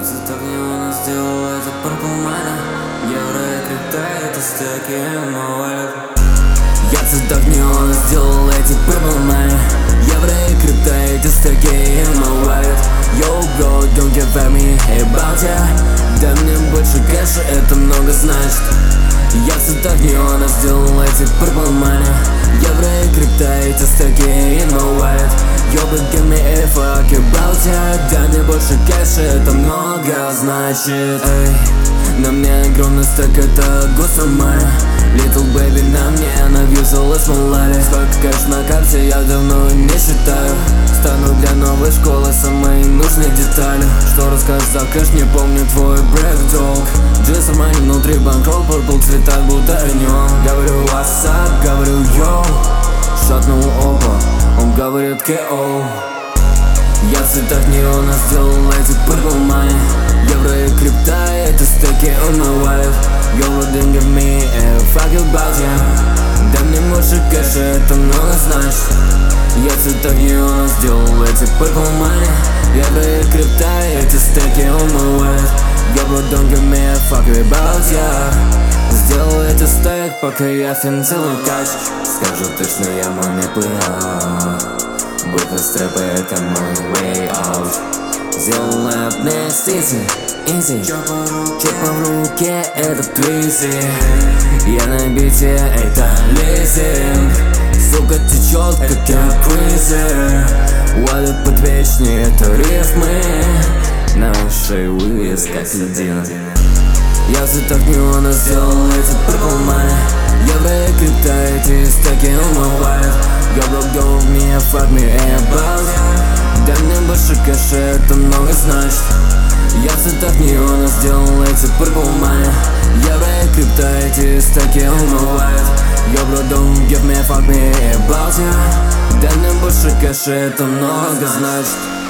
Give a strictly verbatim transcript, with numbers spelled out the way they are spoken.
цветах неона сделал это Purple Money. Евро и крипта, это стеки, но валют. Я в цветах неона сделал эти Purple Money. Евро и крипта, эти стеки, но валют. Yo bro, don't give a me about ya. Дай мне больше кэша, это много значит. Я в цветах неона сделал эти Purple Money. Евро и крипта, эти стеки, но валют. Yo, but give me a fuck about ya. Дай мне больше кэша, это много значит. Эй, на мне огромный стек, это госомая. Little baby на мне навьюзалась малали. Сколько кэш на карте, я давно не считаю. Стану для новой школы самые нужные детали. Что расскажешь за кэш, не помню твой брэк-долг. Джесс Армани внутри банкролл, purple цвета будто неон. Говорю what's up, говорю yo. Шатнул оба, он говорит КО. Я в цветах неона сделал эти Purple Money. Евро и крипта, это стеки, он навалит. Yo, don't give me a fuck about ya. Дай мне больше кэша, это много значит. Я в цветах неона сделал эти Purple Money. Евро и крипта, эти стеки, он навалит. Yo, don't give me a fuck about ya. Сделал эти стек, пока я финцелый кач. Скажу точно, я маме плыву. Выход с трэпа, это мой way out. Сделал рэп next easy, easy. Чопа в руке, это твизи. Я на бите, это лизинг. Сука течет, как я кризер. Валят подвечные, это рифмы. Наши вывес, как льдина. Я в цветах неона сделал эти Purple Money. Евро и крипта, эти стеки, он навалит. Yo, bro, don't give me a fuck me about. Дай мне больше кэша, это много значит. Я в цветах неона сделал эти Purple Money. Евро и крипта, эти стеки, он навалит. Yo, bro, don't give me a fuck me about ya. Дай мне больше кэша, это много значит.